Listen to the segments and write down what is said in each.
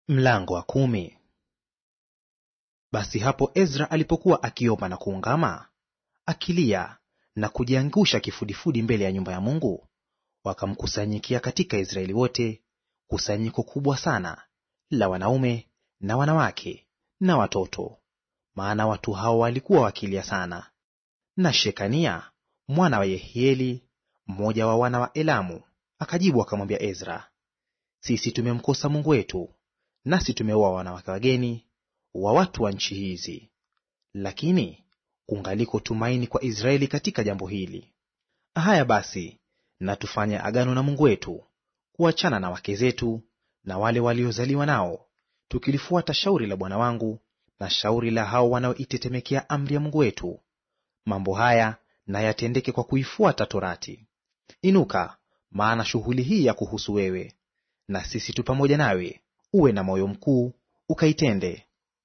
Mlango wa 10. Basi hapo Ezra alipokuwa akiomba na kuungama, akilia na kujiangusha kifudifudi mbele ya nyumba ya Mungu, wakamkusanyikia katika Israeli wote kusanyiko kubwa sana la wanaume na wanawake na watoto, maana watu hao walikuwa wakilia sana. Na Shekania mwana wa Yehieli, mmoja wa wana wa Elamu, akajibu akamwambia Ezra, sisi tumemkosa Mungu wetu, nasi tumeoa wanawake wageni wa watu wa nchi hizi. Lakini kungaliko tumaini kwa Israeli katika jambo hili. Haya basi, na tufanye agano na Mungu wetu, kuachana na wake zetu na wale waliozaliwa nao, tukilifuata shauri la bwana wangu na shauri la hao wanaoitetemekea amri ya Mungu wetu. Mambo haya na yatendeke kwa kuifuata Torati. Inuka, maana shughuli hii ya kuhusu wewe, na sisi tu pamoja nawe, uwe na moyo mkuu ukaitende.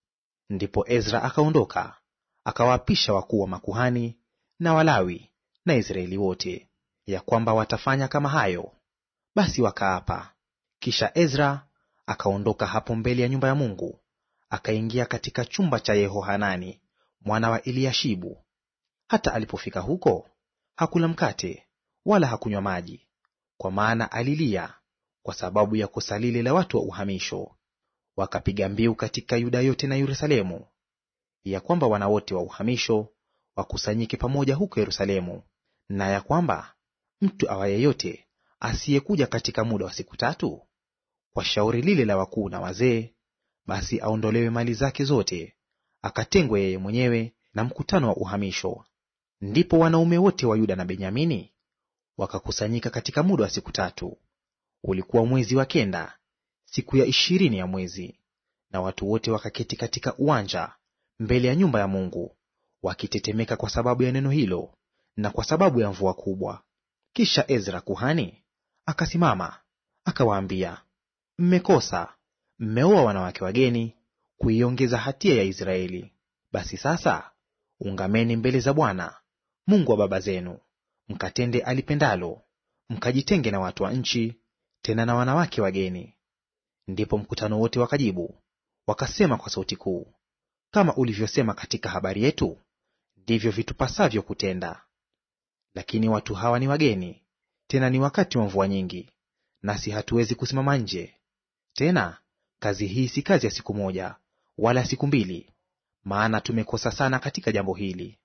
Ndipo Ezra akaondoka, akawaapisha wakuu wa makuhani na Walawi na Israeli wote, ya kwamba watafanya kama hayo. Basi wakaapa. Kisha Ezra akaondoka hapo mbele ya nyumba ya Mungu, akaingia katika chumba cha Yehohanani mwana wa Eliashibu. Hata alipofika huko, hakula mkate wala hakunywa maji, kwa maana alilia kwa sababu ya kosa lile la watu wa uhamisho. Wakapiga mbiu katika Yuda yote na Yerusalemu, ya kwamba wana wote wa uhamisho wakusanyike pamoja huko Yerusalemu, na ya kwamba mtu awaye yote asiyekuja katika muda wa siku 3 kwa shauri lile la wakuu na wazee, basi aondolewe mali zake zote, akatengwe yeye mwenyewe na mkutano wa uhamisho. Ndipo wanaume wote wa Yuda na Benyamini wakakusanyika katika muda wa siku 3. Ulikuwa mwezi wa 9, siku ya 20 ya mwezi, na watu wote wakaketi katika uwanja mbele ya nyumba ya Mungu, wakitetemeka kwa sababu ya neno hilo na kwa sababu ya mvua kubwa. Kisha Ezra kuhani akasimama akawaambia, mmekosa, mmeoa wanawake wageni kuiongeza hatia ya Israeli. Basi sasa ungameni mbele za Bwana Mungu wa baba zenu, mkatende alipendalo, mkajitenge na watu wa nchi, tena na wanawake wageni. Ndipo mkutano wote wakajibu wakasema kwa sauti kuu, kama ulivyosema katika habari yetu, ndivyo vitupasavyo kutenda. Lakini watu hawa ni wageni, tena ni wakati wa mvua nyingi, nasi hatuwezi kusimama nje. Tena kazi hii si kazi ya siku moja wala siku 2, maana tumekosa sana katika jambo hili.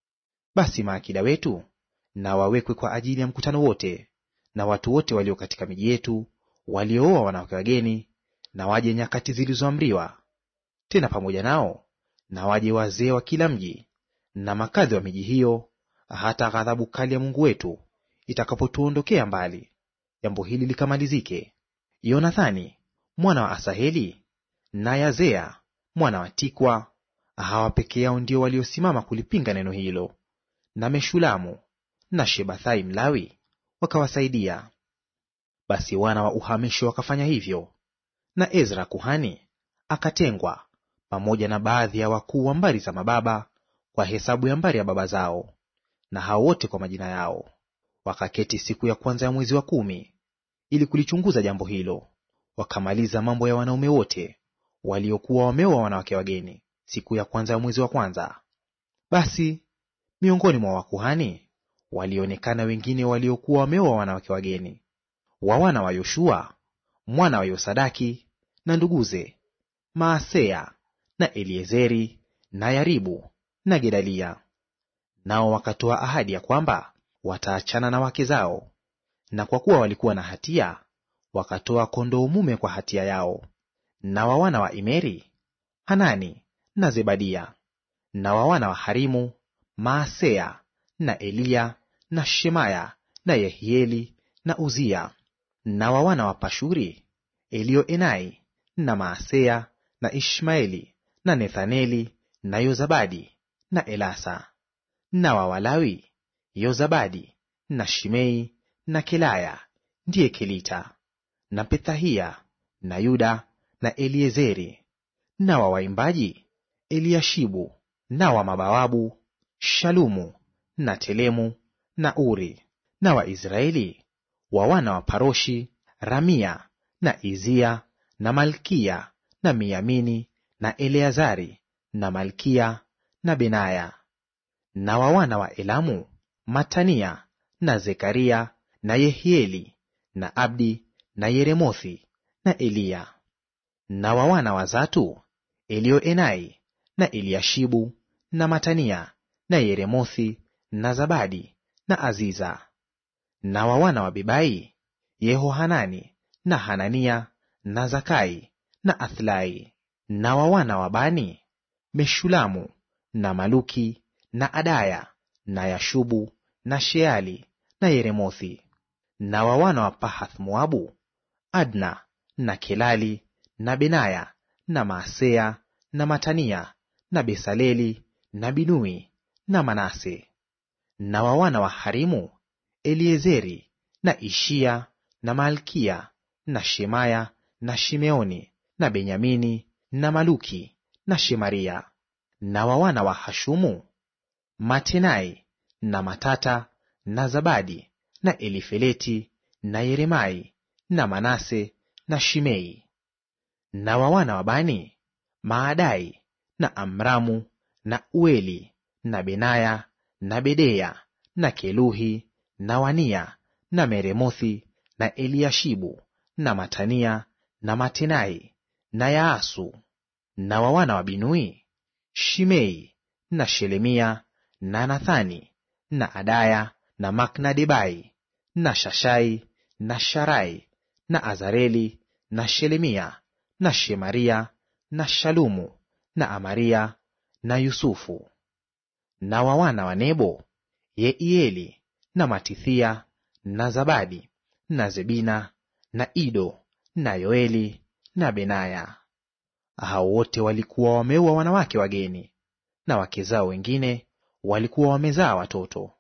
Basi maakida wetu na wawekwe kwa ajili ya mkutano wote, na watu wote walio katika miji yetu waliooa wanawake wageni, na waje nyakati zilizoamriwa. Tena pamoja nao na waje wazee wa kila mji na makadhi wa miji hiyo, hata ghadhabu kali ya Mungu wetu itakapotuondokea mbali, jambo hili likamalizike. Yonathani mwana wa Asaheli na Yazea mwana wa Tikwa, hawa peke yao ndio waliosimama kulipinga neno hilo, na Meshulamu na Shebathai Mlawi wakawasaidia. Basi wana wa uhamisho wakafanya hivyo, na Ezra kuhani akatengwa pamoja na baadhi ya wakuu wa mbari za mababa kwa hesabu ya mbari ya baba zao, na hao wote kwa majina yao. Wakaketi siku ya kwanza ya mwezi wa 10 ili kulichunguza jambo hilo. Wakamaliza mambo ya wanaume wote waliokuwa wameoa wanawake wageni siku ya kwanza ya mwezi wa kwanza. Basi miongoni mwa wakuhani walionekana wengine waliokuwa wameoa wanawake wageni, wa wana wa Yoshua mwana wa Yosadaki na nduguze, Maaseya na Eliezeri na Yaribu na Gedalia. Nao wakatoa ahadi ya kwamba wataachana na wake zao, na kwa kuwa walikuwa na hatia, wakatoa kondoo mume kwa hatia yao. Na wa wana wa Imeri, Hanani na Zebadia. Na wa wana wa Harimu, Maaseya na Eliya na Shemaya na Yehieli na Uzia. Na wa wana wa Pashuri, Elioenai na Maaseya na Ishmaeli na Nethaneli na Yozabadi na Elasa. Na wa Walawi, Yozabadi na Shimei na Kelaya ndiye Kelita, na Pethahia na Yuda na Eliezeri. Na wa waimbaji, Eliashibu. Na wa mabawabu, Shalumu na Telemu na Uri. Na wa Israeli, wa wana wa Paroshi, Ramia na Izia na Malkia na Miyamini na Eleazari na Malkia na Benaya. Na wa wana wa Elamu, Matania na Zekaria na Yehieli na Abdi na Yeremothi na Eliya. Na wa wana wa Zatu, Elioenai na Eliashibu na Matania na Yeremothi na Zabadi na Aziza. Na wa wana wa Bebai, Yehohanani na Hanania na Zakai na Athlai. Na wa wana wa Bani, Meshulamu na Maluki na Adaya na Yashubu na Sheali na Yeremothi. Na wa wana wa Pahath Moabu, Adna na Kelali na Benaya na Maaseya na Matania na Besaleli na Binui na Manase. Na wa wana wa Harimu, Eliezeri na Ishia na Malkia na Shemaya na Shimeoni na Benyamini na Maluki na Shemaria. Na wa wana wa Hashumu, Matenai na Matata na Zabadi na Elifeleti na Yeremai na Manase na Shimei. Na wa wana wa Bani, Maadai na Amramu na Ueli na Benaya na Bedeya na Keluhi na Wania na Meremothi na Eliashibu na Matania na Matenai na Yaasu. Na wa wana wa Binui, Shimei na Shelemia na Nathani na Adaya na Maknadebai na Shashai na Sharai na Azareli na Shelemia na Shemaria na Shalumu na Amaria na Yusufu. Na wa wana wa Nebo, Yeieli na Matithia na Zabadi na Zebina na Ido na Yoeli na Benaya. Hao wote walikuwa wameua wanawake wageni, na wake zao wengine walikuwa wamezaa watoto.